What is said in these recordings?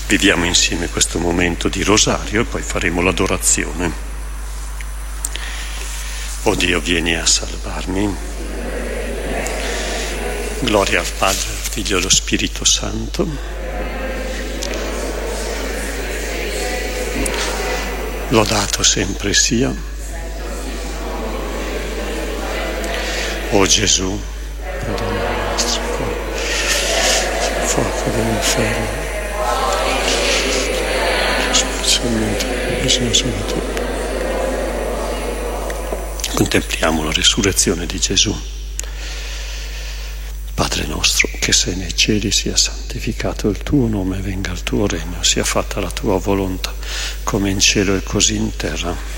Viviamo insieme questo momento di rosario e poi faremo l'adorazione. O Dio, vieni a salvarmi. Gloria al Padre, al Figlio e allo Spirito Santo. Lodato sempre sia. O Gesù, perdono i nostri cuori, fuoco dell'inferno. Contempliamo la resurrezione di Gesù. Padre nostro, che sei nei cieli, sia santificato il tuo nome, venga il tuo regno, sia fatta la tua volontà, come in cielo e così in terra.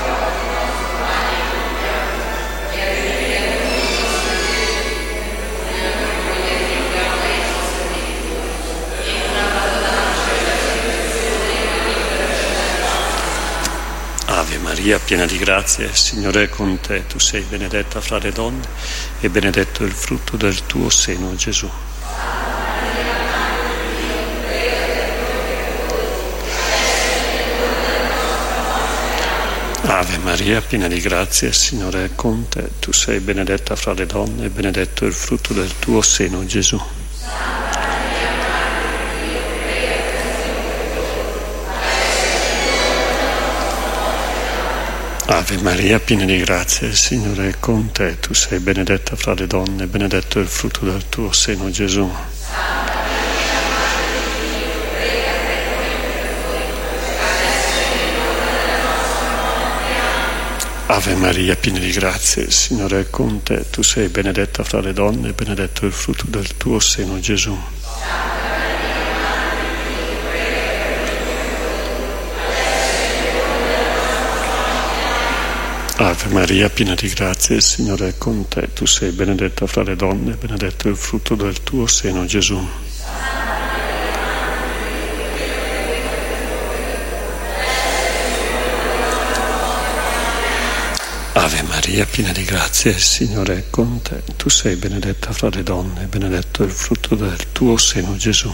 Ave Maria, piena di grazia, il Signore è con te. Tu sei benedetta fra le donne e benedetto è il frutto del tuo seno, Gesù. Ave Maria, piena di grazia, il Signore è con te. Tu sei benedetta fra le donne e benedetto è il frutto del tuo seno, Gesù. Ave Maria, piena di grazia, il Signore è con te. Tu sei benedetta fra le donne, benedetto è il frutto del tuo seno, Gesù. Ave Maria, piena di grazia, il Signore è con te. Tu sei benedetta fra le donne, benedetto è il frutto del tuo seno, Gesù. Ave Maria, piena di grazia, il Signore è con te. Tu sei benedetta fra le donne, benedetto è il frutto del tuo seno, Gesù. Ave Maria, piena di grazia, il Signore è con te. Tu sei benedetta fra le donne, benedetto è il frutto del tuo seno, Gesù.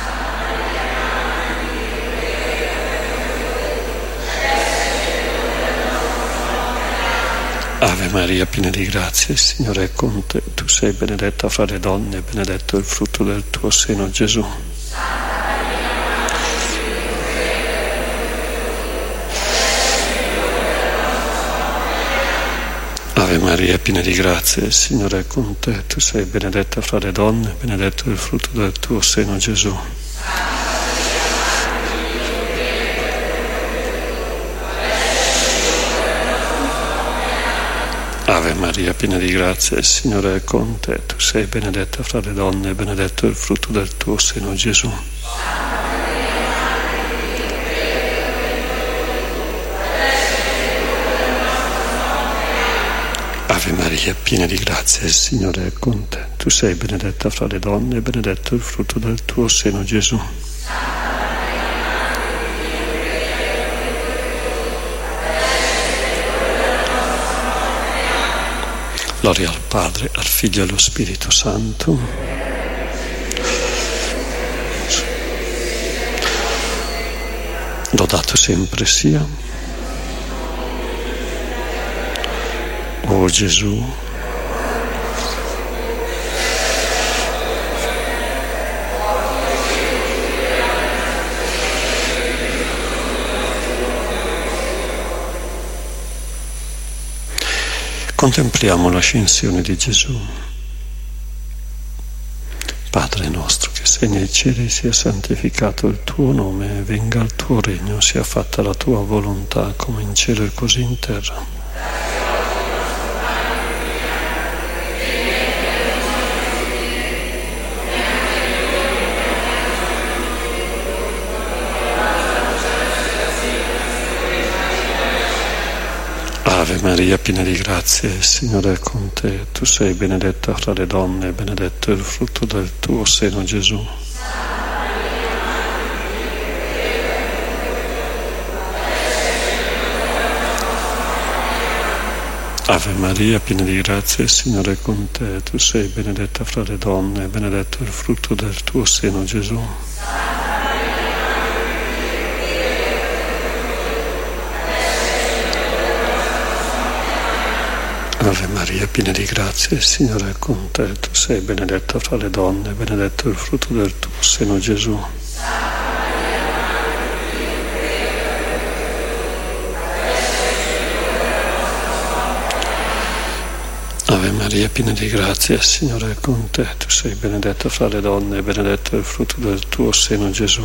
Ave Maria, piena di grazia, il Signore è con te. Tu sei benedetta fra le donne, benedetto è il frutto del tuo seno, Gesù. Ave Maria, piena di grazia, il Signore è con te. Tu sei benedetta fra le donne, benedetto è il frutto del tuo seno, Gesù. Ave Maria, piena di grazia, il Signore è con te. Tu sei benedetta fra le donne, benedetto è il frutto del tuo seno, Gesù. Ave Maria, piena di grazia, il Signore è con te. Tu sei benedetta fra le donne, benedetto è il frutto del tuo seno, Gesù. Gloria al Padre, al Figlio e allo Spirito Santo. Lodato sempre sia. O Gesù, contempliamo l'ascensione di Gesù. Padre nostro che sei nei cieli, sia santificato il tuo nome, venga il tuo regno, sia fatta la tua volontà come in cielo e così in terra. Ave Maria, piena di grazia, il Signore è con te. Tu sei benedetta fra le donne, benedetto è il frutto del tuo seno, Gesù. Ave Maria, piena di grazia, il Signore è con te. Tu sei benedetta fra le donne, benedetto è il frutto del tuo seno, Gesù. Ave Maria, piena di grazia, il Signore è con te. Tu sei benedetta fra le donne, benedetto il frutto del tuo seno, Gesù. Ave Maria, piena di grazia, il Signore è con te. Tu sei benedetta fra le donne, benedetto il frutto del tuo seno, Gesù.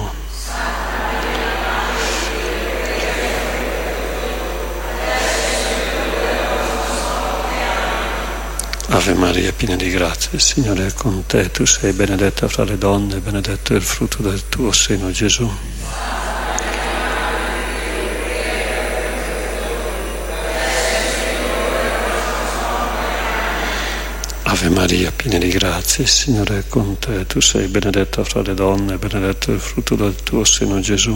Ave Maria, piena di grazia, il Signore è con te. Tu sei benedetta fra le donne, benedetto il frutto del tuo seno, Gesù. Ave Maria, piena di grazia, il Signore è con te. Tu sei benedetta fra le donne, benedetto il frutto del tuo seno, Gesù.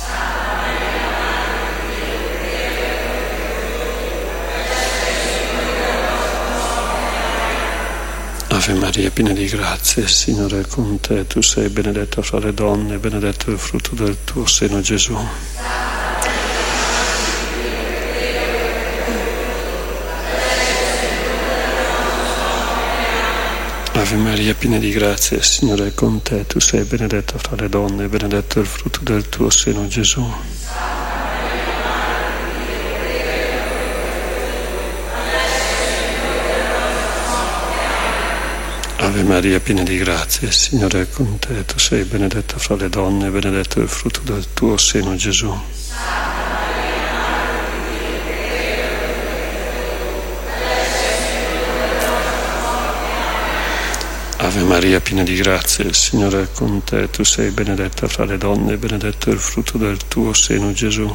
Ave Maria, piena di grazia, il Signore è con te. Tu sei benedetta fra le donne, benedetto il frutto del tuo seno, Gesù. Ave Maria, piena di grazia, il Signore è con te. Tu sei benedetta fra le donne, benedetto il frutto del tuo seno, Gesù. Ave Maria, piena di grazia, il Signore è con te. Tu sei benedetta fra le donne, benedetto il frutto del tuo seno, Gesù. Ave Maria, piena di grazia, il Signore è con te. Tu sei benedetta fra le donne, benedetto il frutto del tuo seno, Gesù.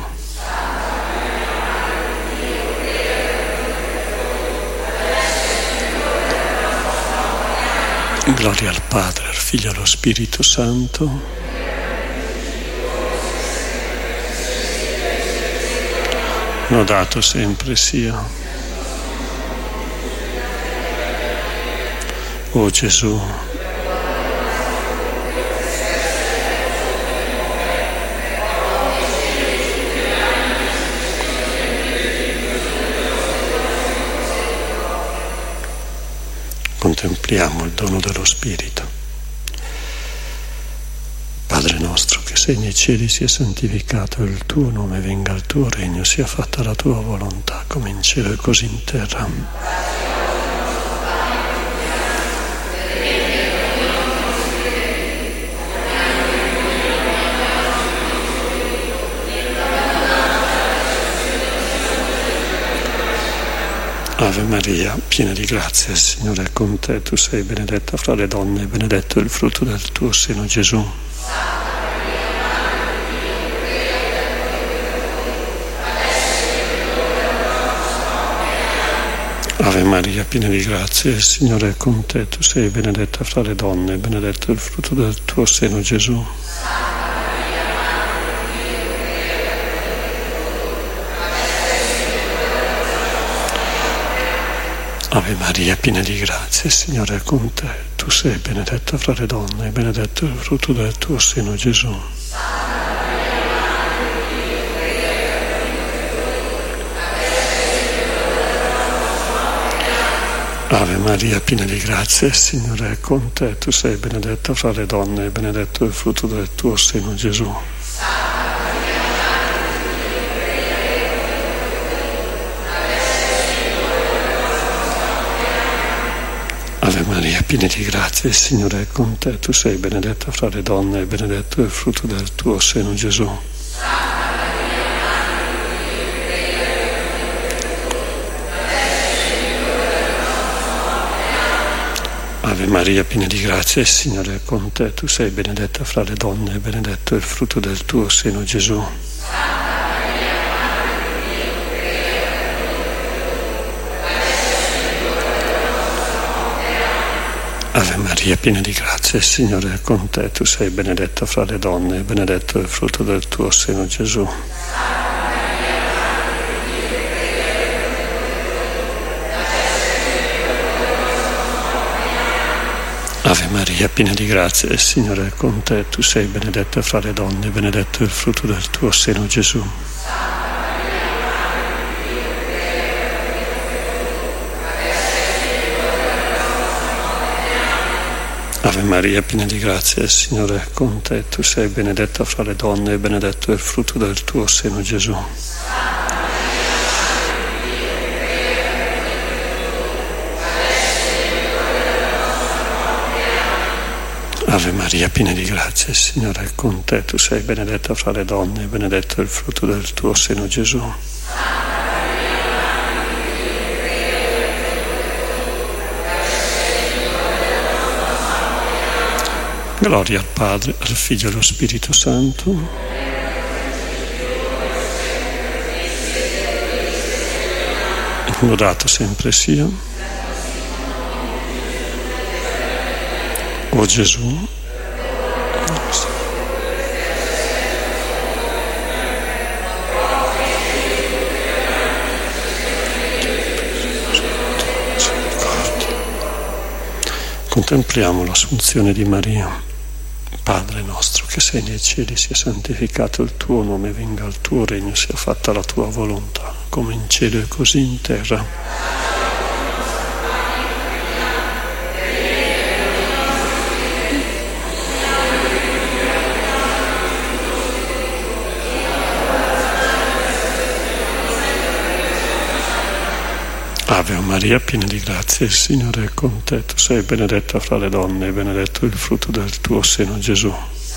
Gloria al Padre, al Figlio e allo Spirito Santo. Lodato sempre sia. O Gesù, contempliamo il dono dello Spirito. Padre nostro che sei nei cieli, sia santificato il tuo nome, venga il tuo regno, sia fatta la tua volontà come in cielo e così in terra. Ave Maria, piena di grazia, il Signore è con te. Tu sei benedetta fra le donne, benedetto il frutto del tuo seno, Gesù. Ave Maria, piena di grazia, il Signore è con te. Tu sei benedetta fra le donne, benedetto il frutto del tuo seno, Gesù. Ave Maria, piena di grazia, il Signore è con te. Tu sei benedetta fra le donne, benedetto il frutto del tuo seno, Gesù. Ave Maria, piena di grazia, il Signore è con te. Tu sei benedetta fra le donne, benedetto il frutto del tuo seno, Gesù. Ave Maria, piena di grazia, il Signore è con te. Tu sei benedetta fra le donne, benedetto il frutto del tuo seno, Gesù. Ave Maria, piena di grazia, il Signore è con te. Tu sei benedetta fra le donne, benedetto il frutto del tuo seno, Gesù. Ave Maria, piena di grazia, il Signore è con te. Tu sei benedetta fra le donne, benedetto il frutto del tuo seno, Gesù. Ave Maria, piena di grazia, il Signore è con te. Tu sei benedetta fra le donne, benedetto il frutto del tuo seno, Gesù. Ave Maria, piena di grazia, il Signore è con te. Tu sei benedetta fra le donne e benedetto è il frutto del tuo seno, Gesù. Ave Maria, piena di grazia, il Signore è con te. Tu sei benedetta fra le donne e benedetto è il frutto del tuo seno, Gesù. Gloria al Padre, al Figlio e allo Spirito Santo. Lodato sempre sia. O Gesù, contempliamo l'Assunzione di Maria. Padre nostro che sei nei cieli, sia santificato il tuo nome, venga il tuo regno, sia fatta la tua volontà, come in cielo e così in terra. Ave Maria, piena di grazia, il Signore è con te. Tu sei benedetta fra le donne e benedetto il frutto del tuo seno, Gesù.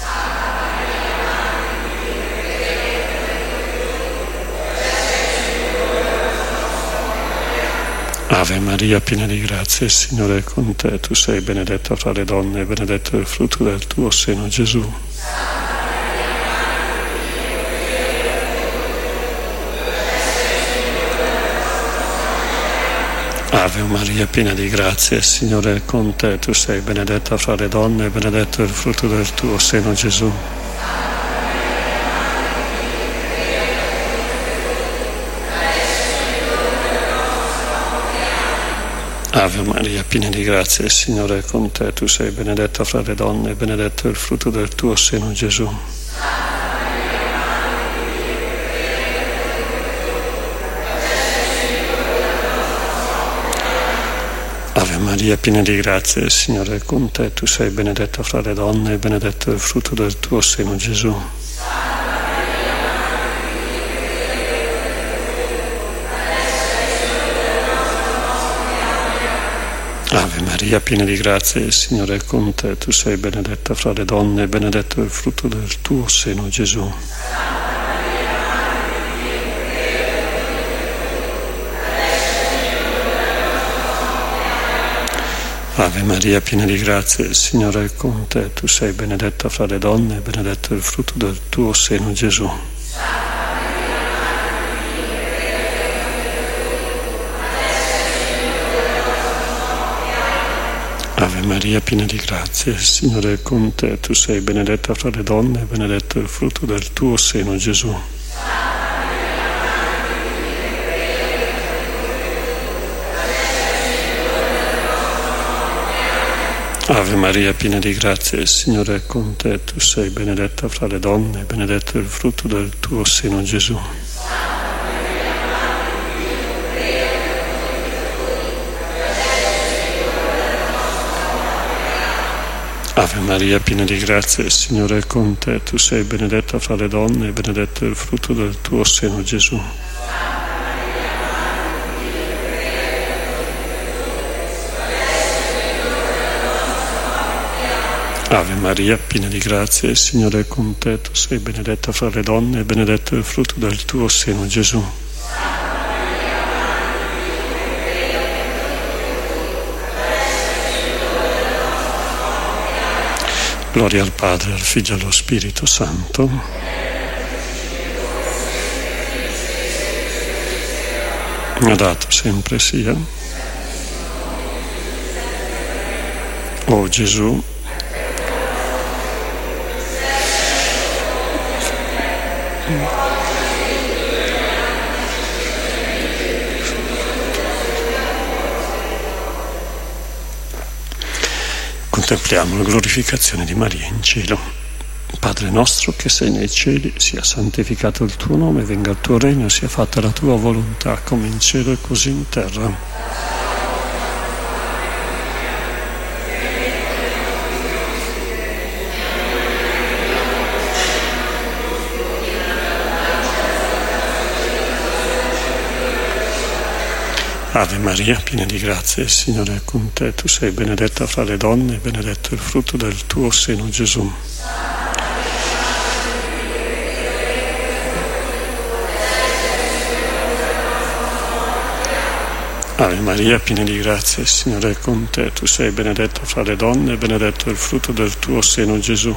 Ave Maria, piena di grazia, il Signore è con te. Tu sei benedetta fra le donne e benedetto il frutto del tuo seno, Gesù. Ave Maria, piena di grazia, il Signore è con te. Tu sei benedetta fra le donne e benedetto il frutto del tuo seno, Gesù. Ave Maria, piena di grazia, il Signore è con te. Tu sei benedetta fra le donne e benedetto il frutto del tuo seno, Gesù. Ave Maria, piena di grazia, il Signore è con te. Tu sei benedetta fra le donne e benedetto il frutto del tuo seno, Gesù. Ave Maria, piena di grazia, il Signore è con te. Tu sei benedetta fra le donne e benedetto il frutto del tuo seno, Gesù. Ave Maria, piena di grazia, il Signore è con te. Tu sei benedetta fra le donne e benedetto il frutto del tuo seno, Gesù. Ave Maria, piena di grazia, il Signore è con te. Tu sei benedetta fra le donne e benedetto il frutto del tuo seno, Gesù. Ave Maria, piena di grazia, il Signore è con te. Tu sei benedetta fra le donne e benedetto il frutto del tuo seno, Gesù. Ave Maria, piena di grazia, il Signore è con te. Tu sei benedetta fra le donne e benedetto il frutto del tuo seno, Gesù. Ave Maria, piena di grazia, il Signore è con te. Tu sei benedetta fra le donne e benedetto il frutto del tuo seno, Gesù. Gloria al Padre, al Figlio e allo Spirito Santo. Lodato sempre sia. O Gesù, contempliamo la glorificazione di Maria in cielo. Padre nostro che sei nei cieli, sia santificato il tuo nome, venga il tuo regno, sia fatta la tua volontà, come in cielo e così in terra. Ave Maria, piena di grazia, il Signore è con te. Tu sei benedetta fra le donne, e benedetto il frutto del tuo seno, Gesù. Ave Maria, piena di grazia, il Signore è con te. Tu sei benedetta fra le donne, e benedetto il frutto del tuo seno, Gesù.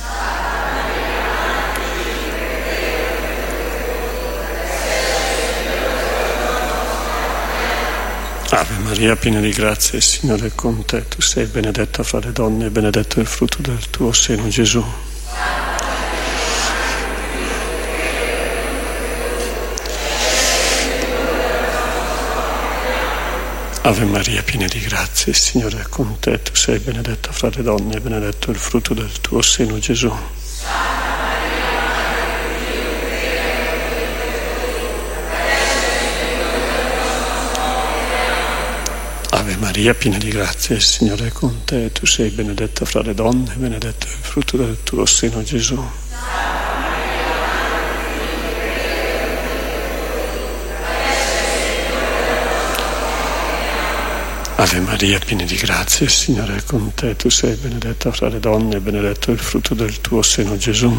Ave Maria, piena di grazia, il Signore è con te. Tu sei benedetta fra le donne, e benedetto il frutto del tuo seno, Gesù. Ave Maria, piena di grazia, il Signore è con te. Tu sei benedetta fra le donne, e benedetto il frutto del tuo seno, Gesù. Ave Maria, piena di grazia, il Signore è con te. Tu sei benedetta fra le donne, e benedetto il frutto del tuo seno, Gesù. Ave Maria, piena di grazia, il Signore è con te. Tu sei benedetta fra le donne, e benedetto il frutto del tuo seno, Gesù.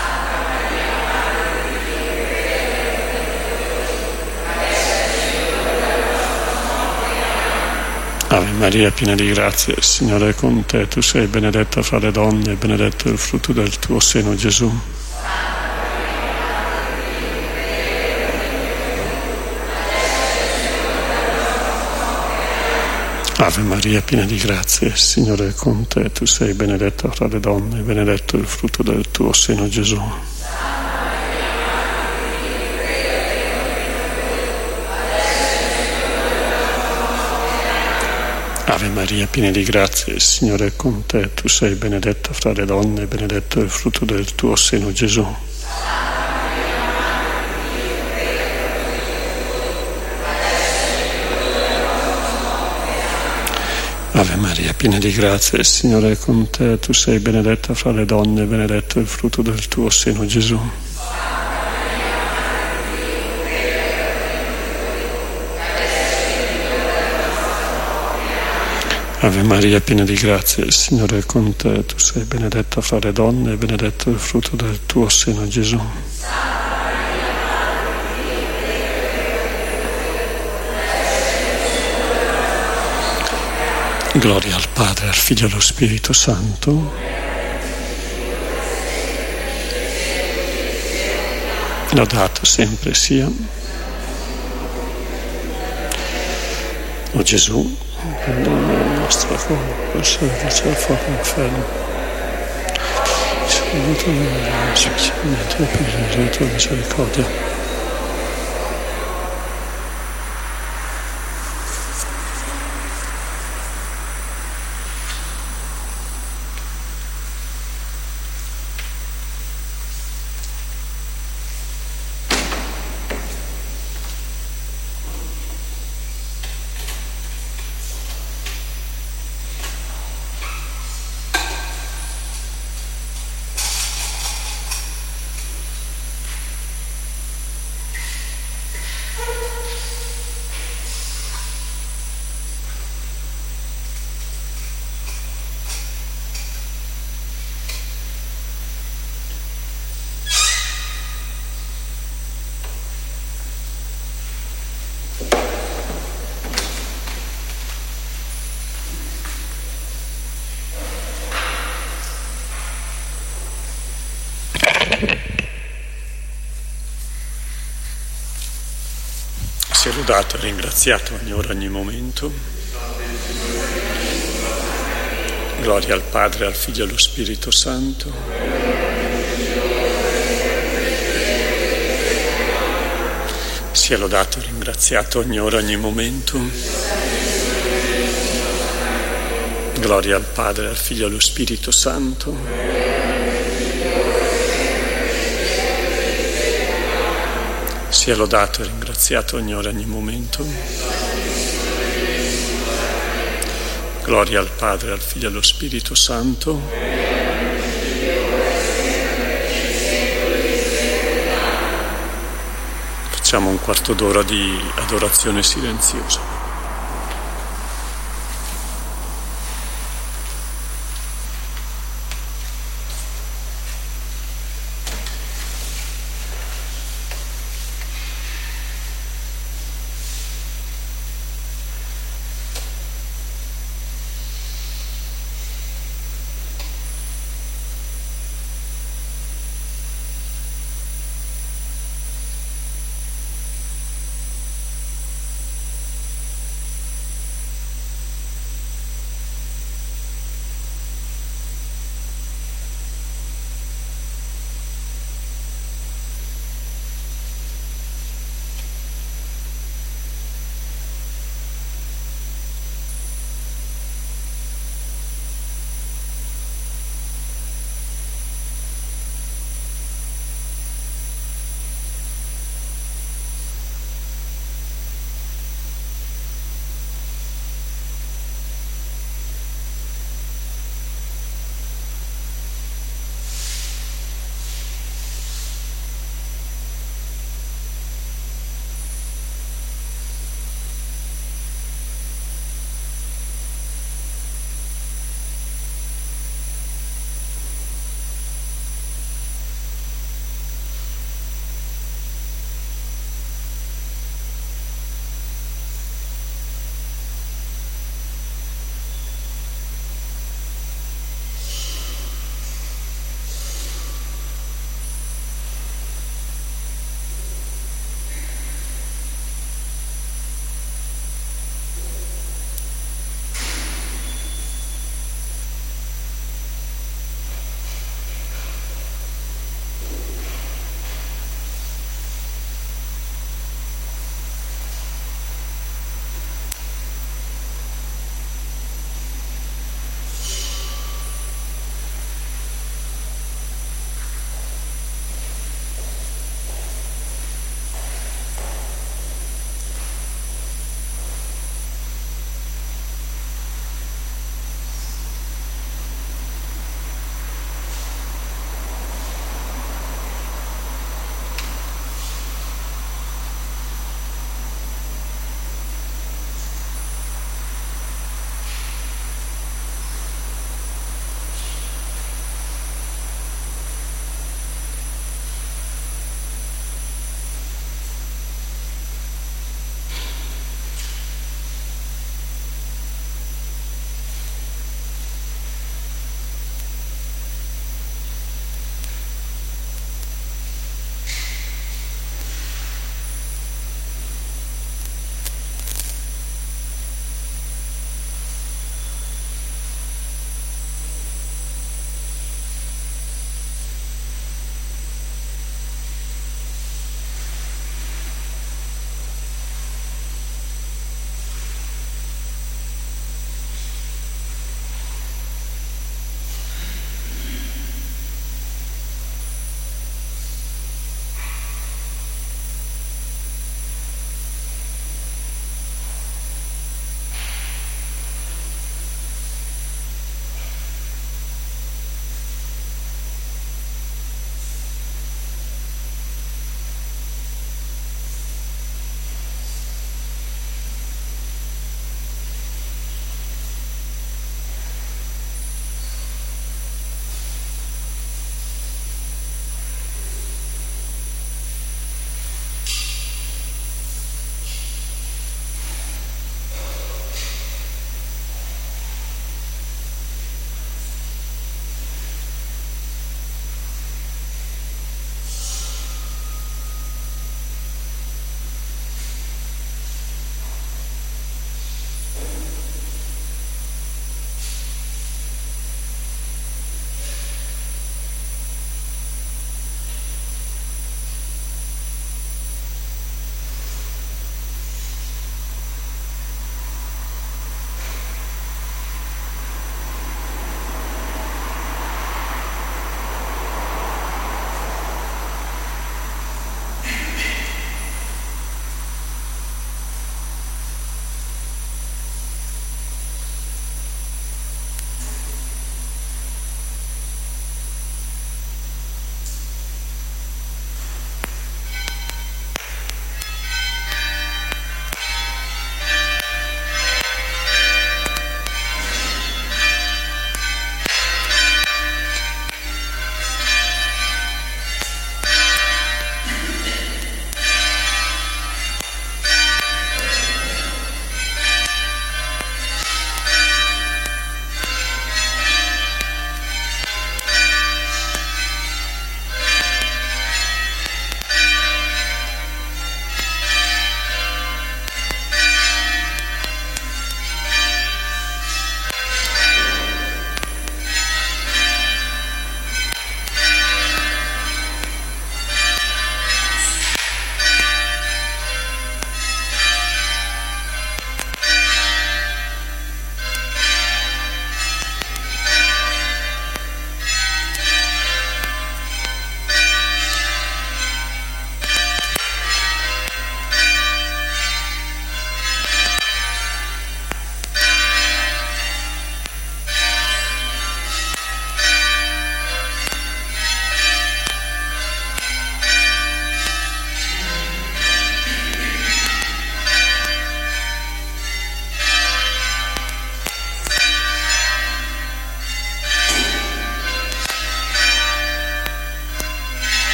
Ave Maria, piena di grazia, il Signore è con te. Tu sei benedetta fra le donne, e benedetto il frutto del tuo seno, Gesù. Ave Maria, piena di grazia, il Signore è con te. Tu sei benedetta fra le donne, e benedetto il frutto del tuo seno, Gesù. Ave Maria, piena di grazia, il Signore è con te. Tu sei benedetta fra le donne, e benedetto il frutto del tuo seno, Gesù. Ave Maria, piena di grazia, il Signore è con te. Tu sei benedetta fra le donne, e benedetto il frutto del tuo seno, Gesù. Ave Maria, piena di grazia, il Signore è con te. Tu sei benedetta fra le donne, e benedetto il frutto del tuo seno, Gesù. Gloria al Padre, al Figlio e allo Spirito Santo. Lodato sempre sia. O Gesù, perdona la nostra colpa, salvaci dal fuoco inferno. Saluto la specialmente per la tua misericordia. Sia lodato e ringraziato ogni ora, ogni momento. Gloria al Padre, al Figlio e allo Spirito Santo. Sia lodato e ringraziato ogni ora, ogni momento. Gloria al Padre, al Figlio e allo Spirito Santo. Sia lodato e ringraziato ogni ora, ogni momento. Gloria al Padre, al Figlio e allo Spirito Santo. Facciamo un quarto d'ora di adorazione silenziosa.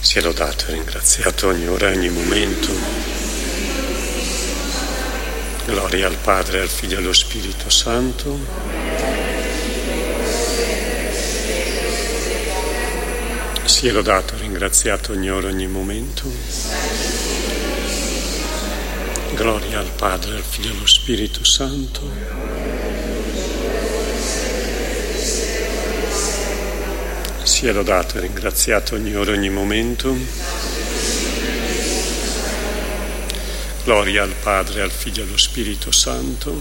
Sia lodato e ringraziato ogni ora e ogni momento. Gloria al Padre, al Figlio e allo Spirito Santo. Sia lodato e ringraziato ogni ora e ogni momento. Gloria al Padre, al Figlio e allo Spirito Santo. Sia lodato e ringraziato ogni ora e ogni momento. Gloria al Padre, al Figlio e allo Spirito Santo.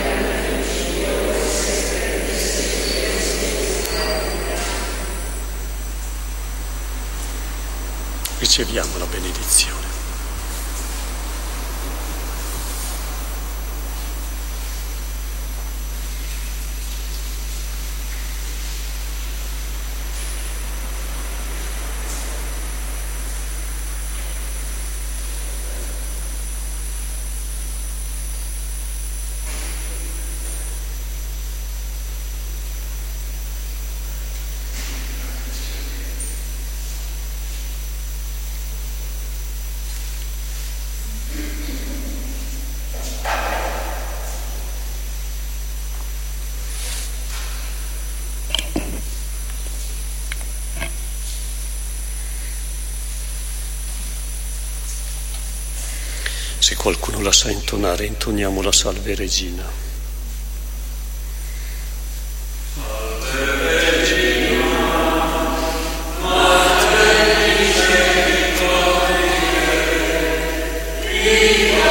Riceviamo la benedizione. Se qualcuno la sa intonare, intoniamo la Salve Regina. Salve Regina,